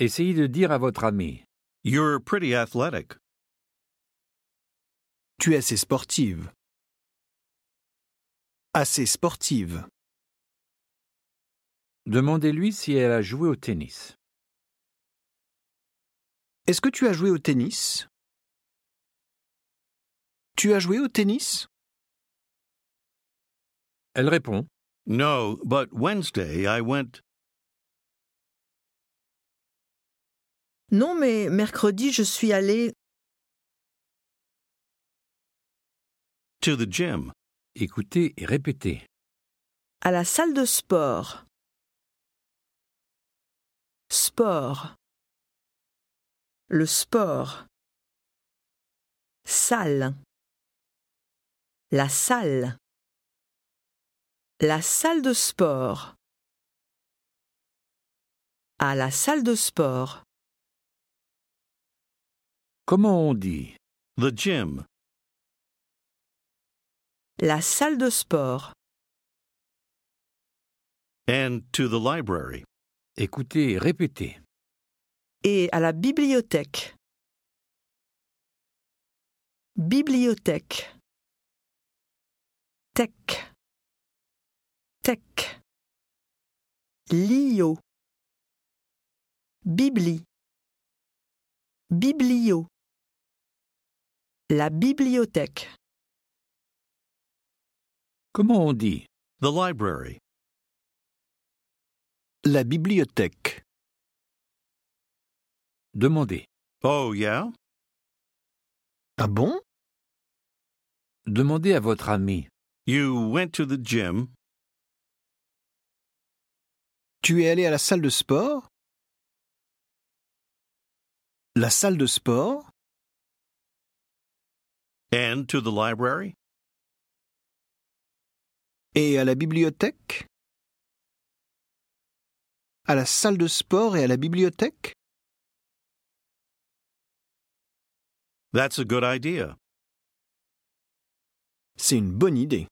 Essayez de dire à votre ami. You're pretty athletic. Tu es assez sportive. Assez sportive. Demandez-lui si elle a joué au tennis. Est-ce que tu as joué au tennis? Tu as joué au tennis? Elle répond. No, but Wednesday I went Non, mais mercredi, je suis allée. to the gym. Écoutez et répétez. À la salle de sport. Sport. Le sport. Salle. La salle. La salle de sport. À la salle de sport. Comment on dit? The gym. La salle de sport. And to the library. Écoutez et répétez. Et à la bibliothèque. Bibliothèque. Tech. Tech. Lio. Bibli. Biblio. La bibliothèque. Comment on dit? The library. La bibliothèque. Demandez. Oh, yeah? Ah bon? Demandez à votre ami. You went to the gym Tu es allé à la salle de sport? La salle de sport? and to the library? Et à la bibliothèque? À la salle de sport et à la bibliothèque? That's a good idea. C'est une bonne idée.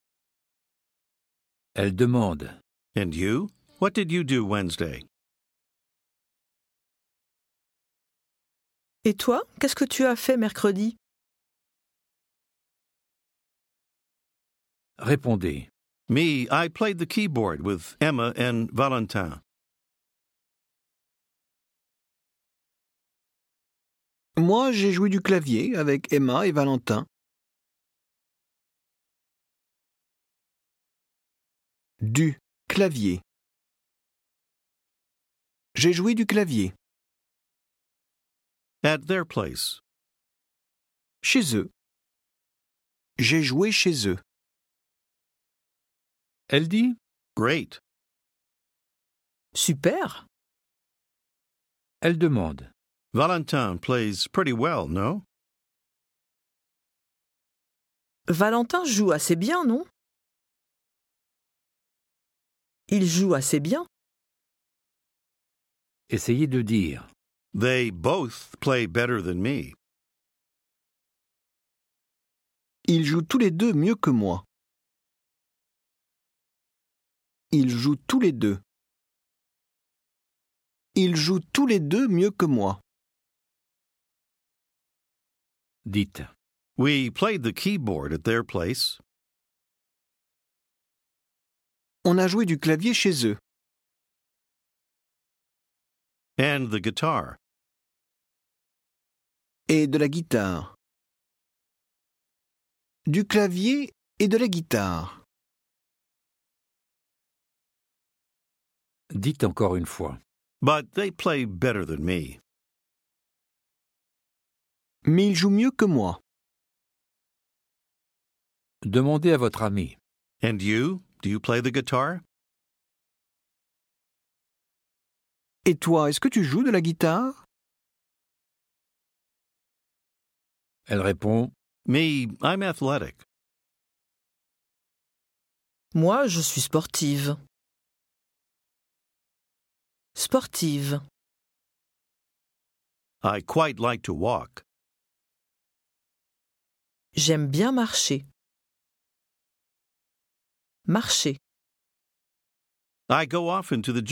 Elle demande. And you? What did you do Wednesday? Et toi, qu'est-ce que tu as fait mercredi? Répondez. Me, I played the keyboard with Emma and Valentin. Moi, j'ai joué du clavier avec Emma et Valentin. Du clavier. J'ai joué du clavier. At their place. Chez eux. J'ai joué chez eux. Elle dit. Great. Super. Elle demande. Valentin plays pretty well, no? Valentin joue assez bien, non? Il joue assez bien. Essayez de dire. They both play better than me. Ils jouent tous les deux mieux que moi. Ils jouent tous les deux. Ils jouent tous les deux mieux que moi. Dites. We played the keyboard at their place. On a joué du clavier chez eux. And the guitar. Et de la guitare. Du clavier et de la guitare. Dites encore une fois. But they play better than me. Mais ils jouent mieux que moi. Demandez à votre ami. And you? Do you play the guitar? Et toi, est-ce que tu joues de la guitare? Elle répond. Me, I'm athletic. Moi, je suis sportive. Sportive. I quite like to walk. J'aime bien marcher. Marcher. I go often to the